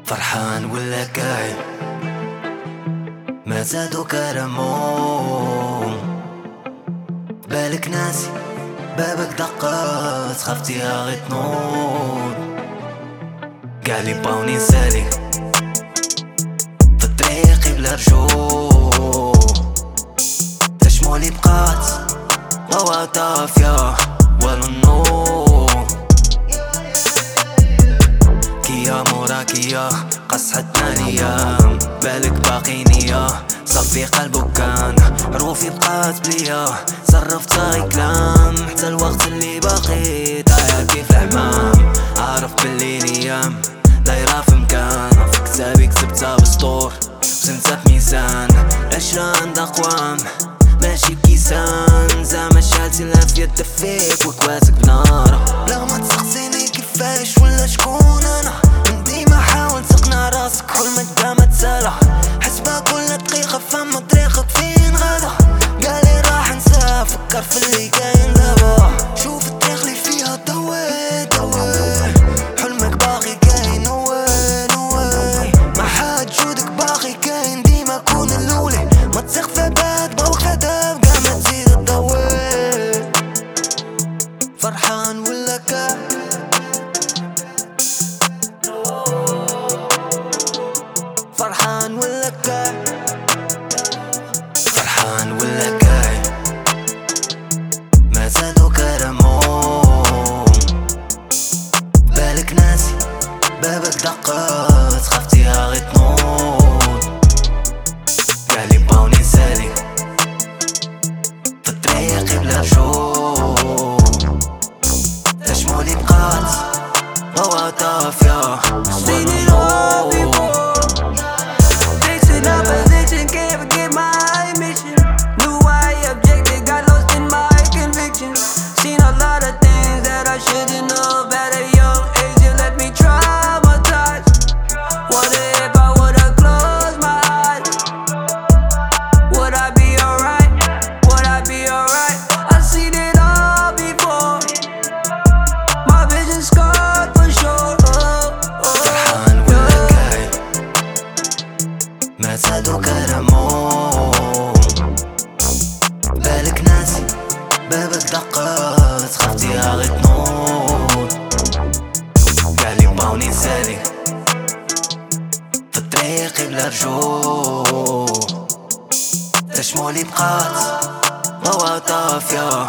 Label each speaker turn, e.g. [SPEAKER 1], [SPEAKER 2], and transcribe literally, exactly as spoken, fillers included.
[SPEAKER 1] فرحان ولا كاين ما زادو كرمون بالك ناسي بابك دقات خفتيها غي تنوض قالي باوني سالي في الطريق بلا رجوع تشمولي بقات ضوا طافية والو النور كيا مورا كيا قصحتنا الايام بالك باقي نية صفي قلبك كان روفي بقات بليا صرفت غي كلام حتى الوقت اللي باقي طاير كيف الحمام عارف باللي الايام دايرة في مكان في كتابي كتبتها بسطور وسنتها في ميزان العشرة عند اقوام ماشي بكيسان زعما شالتي العافية تدفيك وكواتك بنارة بلا ما تسقسيني كيفاش ولا شكون انا من ديما حاول تقنع راسك حلمك داما تسالى حسبة كل دقيقة فما طريقك فين غدا قالي راح نساه فكر في اللي كاين دابا شوف الطريق اللي فيها ضوي ضوي حلمك باقي كاين وين وين ما حد جودك باقي كاين ديما كون الاولي ما تثق في عباد ضوك خدام قام ما تزيد تضوي فرحان ولا كا فرحان ولا كا فرحان ولا كاين ما زادو كرمون بالك ناسي بابك دقات خفتيها غي تنوض قالي باوني سالي في الطريق بلا رجوع تشمولي بقات ضوا طافية ما زادو كرمون بالك ناسي بابك دقات خفتيها غي تنوض قالي باوني سالي في الطريق بلا رجوع تشمولي بقات ضوا طافية